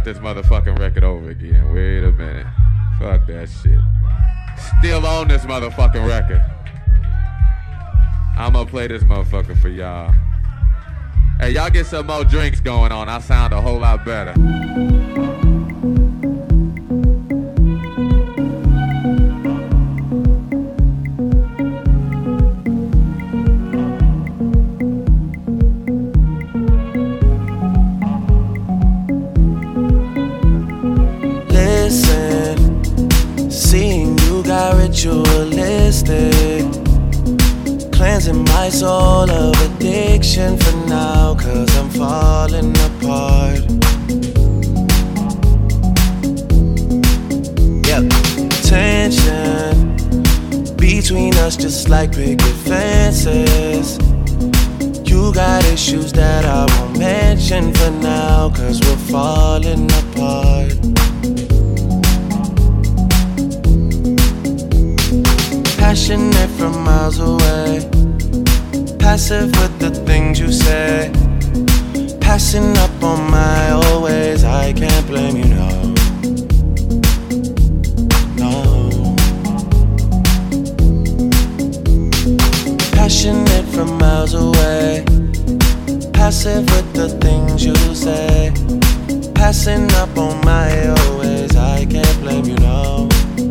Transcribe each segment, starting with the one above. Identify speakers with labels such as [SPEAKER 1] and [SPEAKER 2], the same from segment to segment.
[SPEAKER 1] start this motherfucking record over again. Wait a minute. Fuck that shit. Still on this motherfucking record. I'm gonna play this motherfucker for y'all. Hey, y'all get some more drinks going on. I sound a whole lot better.
[SPEAKER 2] Ritualistic, cleansing my soul of addiction for now, 'cause I'm falling apart. Yep, tension between us just like picket fences. You got issues that I won't mention for now, 'cause we're falling apart. Passionate from miles away, passive with the things you say, passing up on my old ways. I can't blame you, no. Passionate from miles away, passive with the things you say, passing up on my old ways. I can't blame you, no.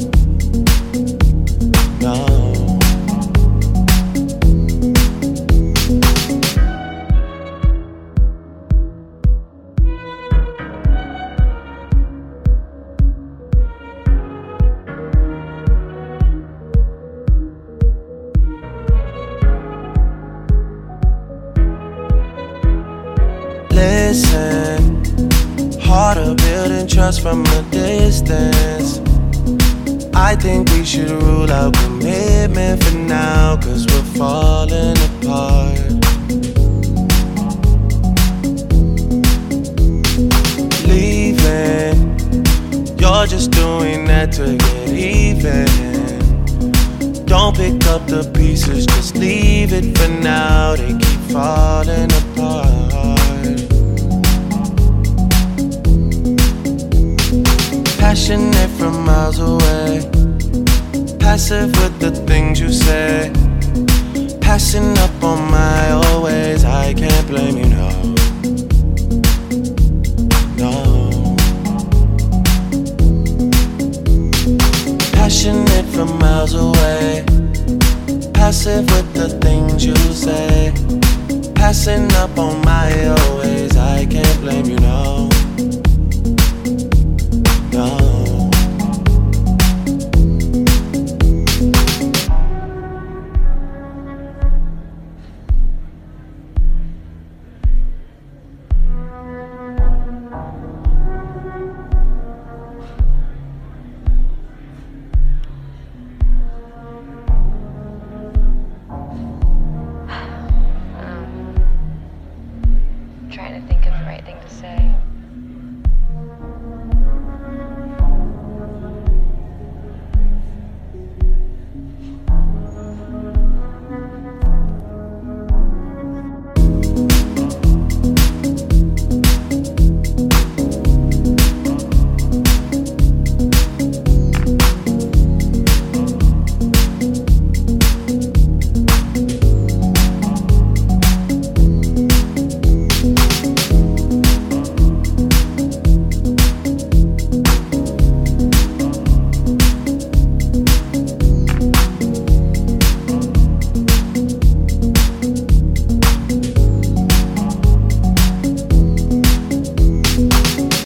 [SPEAKER 2] Listen, harder building trust from a distance. I think we should rule out commitment for now, 'cause we're falling apart. Leaving, you're just doing that to get even. Don't pick up the pieces, just leave it for now. They keep falling apart. Passionate from miles away, passive with the things you say, passing up on my old ways. I can't blame you, no. No. Passionate from miles away, passive with the things you say, passing up on my old ways. I can't blame you, no.